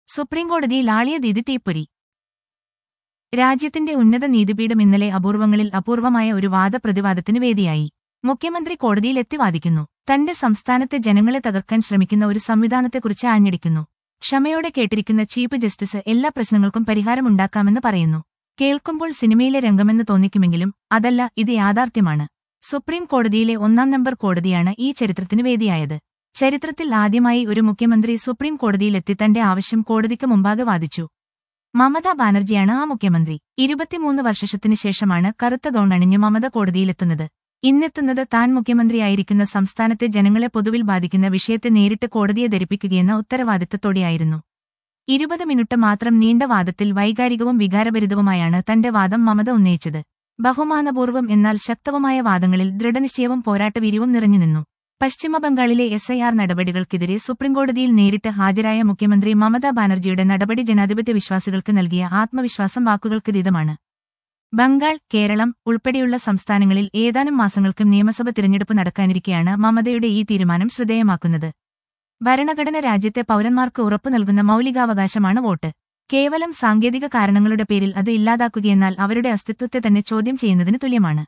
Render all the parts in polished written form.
സുപ്രീംകോടതിയിൽ ആളിയ ദീതി തീപ്പൊരി. രാജ്യത്തിന്റെ ഉന്നത നീതിപീഠം ഇന്നലെ അപൂർവങ്ങളിൽ അപൂർവമായ ഒരു വാദപ്രതിവാദത്തിന് വേദിയായി. മുഖ്യമന്ത്രി കോടതിയിലെത്തി വാദിക്കുന്നു. തന്റെ സംസ്ഥാനത്തെ ജനങ്ങളെ തകർക്കാൻ ശ്രമിക്കുന്ന ഒരു സംവിധാനത്തെക്കുറിച്ച് ആഞ്ഞടിക്കുന്നു. ക്ഷമയോടെ കേട്ടിരിക്കുന്ന ചീഫ് ജസ്റ്റിസ് എല്ലാ പ്രശ്നങ്ങൾക്കും പരിഹാരമുണ്ടാക്കാമെന്ന് പറയുന്നു. കേൾക്കുമ്പോൾ സിനിമയിലെ രംഗമെന്ന് തോന്നിക്കുമെങ്കിലും അതല്ല, ഇത് യാഥാർത്ഥ്യമാണ്. സുപ്രീം കോടതിയിലെ 1-ാം നമ്പർ കോടതിയാണ് ഈ ചരിത്രത്തിന് വേദിയായത്. ചരിത്രത്തിൽ ആദ്യമായി ഒരു മുഖ്യമന്ത്രി സുപ്രീം കോടതിയിലെത്തി തന്റെ ആവശ്യം കോടതിക്ക് മുമ്പാകെ വാദിച്ചു. മമതാ ബാനർജിയാണ് ആ മുഖ്യമന്ത്രി. 23 വർഷത്തിനു ശേഷമാണ് കറുത്ത ഗൗൺ അണിഞ്ഞ് മമത കോടതിയിലെത്തുന്നത്. ഇന്നെത്തുന്നത് താൻ മുഖ്യമന്ത്രിയായിരിക്കുന്ന സംസ്ഥാനത്തെ ജനങ്ങളെ പൊതുവിൽ ബാധിക്കുന്ന വിഷയത്തെ നേരിട്ട് കോടതിയെ ധരിപ്പിക്കുകയെന്ന ഉത്തരവാദിത്തത്തോടെയായിരുന്നു. 20 മിനിറ്റ് മാത്രം നീണ്ട വാദത്തിൽ വൈകാരികവും വികാരഭരിതവുമായാണ് തന്റെ വാദം മമത ഉന്നയിച്ചത്. ബഹുമാനപൂർവ്വം എന്നാൽ ശക്തവുമായ വാദങ്ങളിൽ ദൃഢനിശ്ചയവും പോരാട്ടവീര്യവും നിറഞ്ഞുനിന്നു. പശ്ചിമബംഗാളിലെ SIR നടപടികൾക്കെതിരെ സുപ്രീംകോടതിയിൽ നേരിട്ട് ഹാജരായ മുഖ്യമന്ത്രി മമതാ ബാനർജിയുടെ നടപടി ജനാധിപത്യ വിശ്വാസികൾക്ക് നൽകിയ ആത്മവിശ്വാസം വാക്കുകൾക്കതീതമാണ്. ബംഗാൾ, കേരളം ഉൾപ്പെടെയുള്ള സംസ്ഥാനങ്ങളിൽ ഏതാനും മാസങ്ങൾക്കും നിയമസഭ തിരഞ്ഞെടുപ്പ് നടക്കാനിരിക്കെയാണ് മമതയുടെ ഈ തീരുമാനം ശ്രദ്ധേയമാക്കുന്നത്. ഭരണഘടന രാജ്യത്തെ പൗരന്മാർക്ക് ഉറപ്പു നൽകുന്ന മൗലികാവകാശമാണ് വോട്ട്. കേവലം സാങ്കേതിക കാരണങ്ങളുടെ പേരിൽ അത് ഇല്ലാതാക്കുകയെന്നാൽ അവരുടെ അസ്തിത്വത്തെ തന്നെ ചോദ്യം ചെയ്യുന്നതിന് തുല്യമാണ്.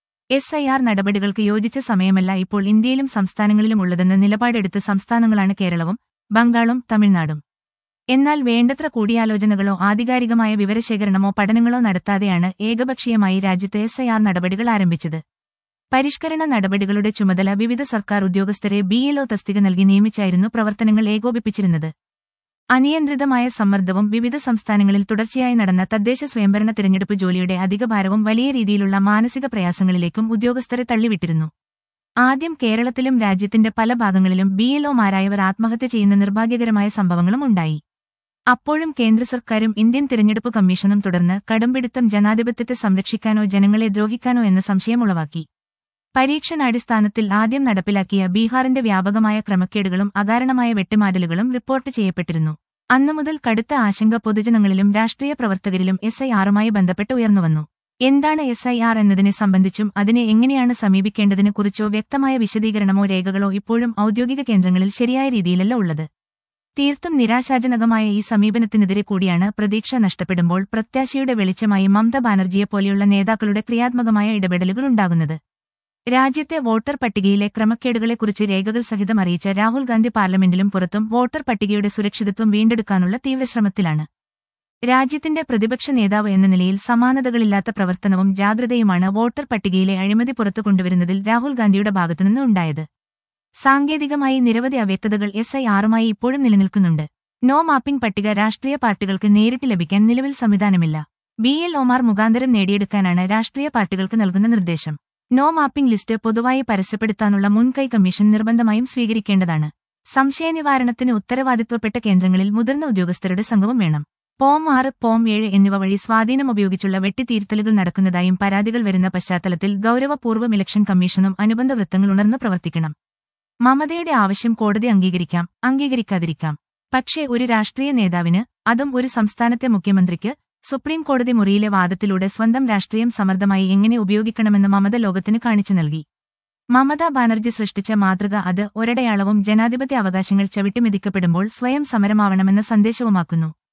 SIR നടപടികൾക്ക് യോജിച്ച സമയമല്ല ഇപ്പോൾ ഇന്ത്യയിലും സംസ്ഥാനങ്ങളിലും ഉള്ളതെന്ന് നിലപാടെടുത്ത സംസ്ഥാനങ്ങളാണ് കേരളവും ബംഗാളും തമിഴ്നാടും. എന്നാൽ വേണ്ടത്ര കൂടിയാലോചനകളോ ആധികാരികമായ വിവരശേഖരണമോ പഠനങ്ങളോ നടത്താതെയാണ് ഏകപക്ഷീയമായി രാജ്യത്ത് SIR നടപടികൾ ആരംഭിച്ചത്. പരിഷ്കരണ നടപടികളുടെ ചുമതല വിവിധ സർക്കാർ ഉദ്യോഗസ്ഥരെ BLO തസ്തിക നൽകി നിയമിച്ചായിരുന്നു പ്രവർത്തനങ്ങൾ ഏകോപിപ്പിച്ചിരുന്നത്. അനിയന്ത്രിതമായ സമ്മർദ്ദവും വിവിധ സംസ്ഥാനങ്ങളിൽ തുടർച്ചയായി നടന്ന തദ്ദേശ സ്വയംഭരണ തിരഞ്ഞെടുപ്പ് ജോലിയുടെ അധികഭാരവും വലിയ രീതിയിലുള്ള മാനസിക പ്രയാസങ്ങളിലേക്കും ഉദ്യോഗസ്ഥരെ തള്ളിവിട്ടിരുന്നു. ആദ്യം കേരളത്തിലും രാജ്യത്തിന്റെ പല ഭാഗങ്ങളിലും BLOമാരായവർ ആത്മഹത്യ ചെയ്യുന്ന നിർഭാഗ്യകരമായ സംഭവങ്ങളും ഉണ്ടായി. അപ്പോഴും കേന്ദ്ര സർക്കാരും ഇന്ത്യൻ തിരഞ്ഞെടുപ്പ് കമ്മീഷനും തുടർന്ന് കടുംപിടുത്തം ജനാധിപത്യത്തെ സംരക്ഷിക്കാനോ ജനങ്ങളെ ദ്രോഹിക്കാനോ എന്ന സംശയം ഉളവാക്കി. പരീക്ഷണാടിസ്ഥാനത്തിൽ ആദ്യം നടപ്പിലാക്കിയ ബീഹാറിന്റെ വ്യാപകമായ ക്രമക്കേടുകളും അകാരണമായ വെട്ടിമാറ്റലുകളും റിപ്പോർട്ട് ചെയ്യപ്പെട്ടിരുന്നു. അന്നുമുതൽ കടുത്ത ആശങ്ക പൊതുജനങ്ങളിലും രാഷ്ട്രീയ പ്രവർത്തകരിലും SIRുമായി ബന്ധപ്പെട്ട് ഉയർന്നുവന്നു. എന്താണ് SIR എന്നതിനെ സംബന്ധിച്ചും അതിനെ എങ്ങനെയാണ് സമീപിക്കേണ്ടതിനെക്കുറിച്ചോ വ്യക്തമായ വിശദീകരണമോ രേഖകളോ ഇപ്പോഴും ഔദ്യോഗിക കേന്ദ്രങ്ങളിൽ ശരിയായ രീതിയിലല്ല ഉള്ളത്. തീർത്തും നിരാശാജനകമായ ഈ സമീപനത്തിനെതിരെ കൂടിയാണ് പ്രതീക്ഷ നഷ്ടപ്പെടുമ്പോൾ പ്രത്യാശയുടെ വെളിച്ചമായി മമതാ ബാനർജിയെപ്പോലെയുള്ള നേതാക്കളുടെ ക്രിയാത്മകമായ ഇടപെടലുകളുണ്ടാകുന്നത്. രാജ്യത്തെ വോട്ടർ പട്ടികയിലെ ക്രമക്കേടുകളെക്കുറിച്ച് രേഖകൾ സഹിതം അറിയിച്ച രാഹുൽ ഗാന്ധി പാർലമെന്റിലും പുറത്തും വോട്ടർ പട്ടികയുടെ സുരക്ഷിതത്വം വീണ്ടെടുക്കാനുള്ള തീവ്രശ്രമത്തിലാണ്. രാജ്യത്തിന്റെ പ്രതിപക്ഷ നേതാവ് എന്ന നിലയിൽ സമാനതകളില്ലാത്ത പ്രവർത്തനവും ജാഗ്രതയുമാണ് വോട്ടർ പട്ടികയിലെ അഴിമതി പുറത്തു കൊണ്ടുവരുന്നതിൽ രാഹുൽ ഗാന്ധിയുടെ ഭാഗത്തുനിന്ന് ഉണ്ടായത്. സാങ്കേതികമായി നിരവധി അവ്യക്തതകൾ SIRുമായി ഇപ്പോഴും നിലനിൽക്കുന്നുണ്ട്. നോ മാപ്പിംഗ് പട്ടിക രാഷ്ട്രീയ പാർട്ടികൾക്ക് നേരിട്ട് ലഭിക്കാൻ നിലവിൽ സംവിധാനമില്ല. BLOമാർ മുഖാന്തരം നേടിയെടുക്കാനാണ് രാഷ്ട്രീയ പാർട്ടികൾക്ക് നൽകുന്ന നിർദ്ദേശം. നോ മാപ്പിംഗ് ലിസ്റ്റ് പൊതുവായി പരസ്യപ്പെടുത്താനുള്ള മുൻകൈ കമ്മീഷൻ നിർബന്ധമായും സ്വീകരിക്കേണ്ടതാണ്. സംശയനിവാരണത്തിന് ഉത്തരവാദിത്വപ്പെട്ട കേന്ദ്രങ്ങളിൽ മുതിർന്ന ഉദ്യോഗസ്ഥരുടെ സംഘവും വേണം. POM 6, POM 7 എന്നിവ വഴി സ്വാധീനം ഉപയോഗിച്ചുള്ള വെട്ടിത്തീരുത്തലുകൾ നടക്കുന്നതായും പരാതികൾ വരുന്ന പശ്ചാത്തലത്തിൽ ഗൗരവപൂർവ്വം ഇലക്ഷൻ കമ്മീഷനും അനുബന്ധ വൃത്തങ്ങൾ ഉണർന്ന് പ്രവർത്തിക്കണം. മമതയുടെ ആവശ്യം കോടതി അംഗീകരിക്കാം, അംഗീകരിക്കാതിരിക്കാം. പക്ഷേ ഒരു രാഷ്ട്രീയ നേതാവിന്, അതും ഒരു സംസ്ഥാനത്തെ മുഖ്യമന്ത്രിക്ക്, സുപ്രീം കോടതി മുറിയിലെ വാദത്തിലൂടെ സ്വന്തം രാഷ്ട്രീയം സമർത്ഥമായി എങ്ങനെ ഉപയോഗിക്കണമെന്ന് മമത ലോകത്തിന് കാണിച്ചു നൽകി. മമതാ ബാനർജി സൃഷ്ടിച്ച മാതൃക അത് ഒരടയാളവും ജനാധിപത്യ അവകാശങ്ങൾ ചവിട്ടിമെതിക്കപ്പെടുമ്പോൾ സ്വയം സമരമാവണമെന്ന സന്ദേശവുമാക്കുന്നു.